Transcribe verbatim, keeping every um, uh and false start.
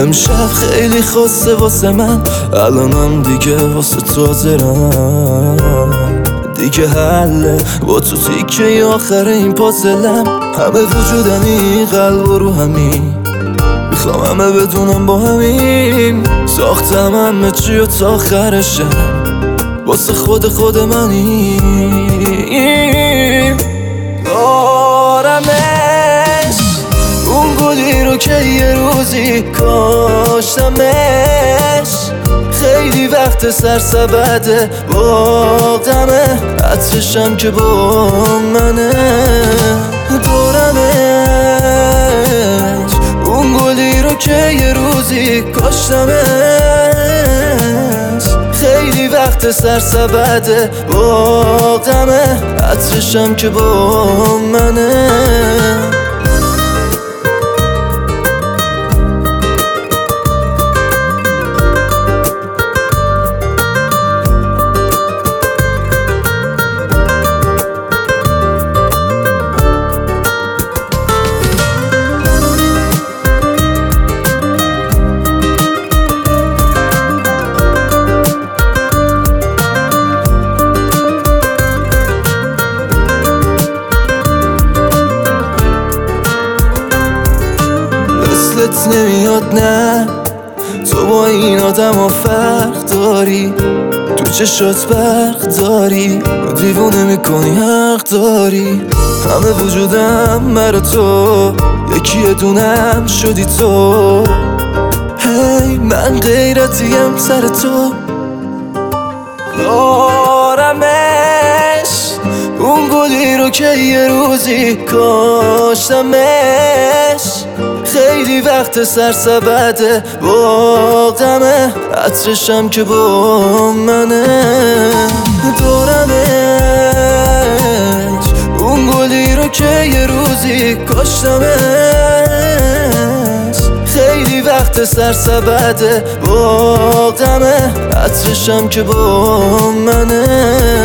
امشب خیلی خاصه واسه من، الانم دیگه واسه تو حاضرم. دیگه حله با تو تیکه آخر این پازلم. همه وجودمی قلب و رو همین، میخوام همه بدونم با همین. ساختم همه چی و تا آخرشم واسه خود خود منی. دارمش اون گلی رو که یه روزی کاشتمش. خیلی وقت سرسبده باقمه، عطرشم که با منه. دارمش اون گلی رو که یه روزی کاشتمش. خیلی وقت سرسبده باقمه، عطرشم که با منه. مثلت نمیاد نه، تو با این آدم ها فرق داری، تو چشات برق داری، دیوونه میکنی حق داری. همه وجودم برا تو، یکی دونم شدی تو. هی من غیرتیم سر تو. دارمش اون گلی رو که یه روزی کاشتمش. خیلی وقت سرسبده باقمه، عطرشم که با منه. دارمش اون گلی رو که یه روزی کاشتمش. خیلی وقت سرسبده باقمه، عطرشم که با منه.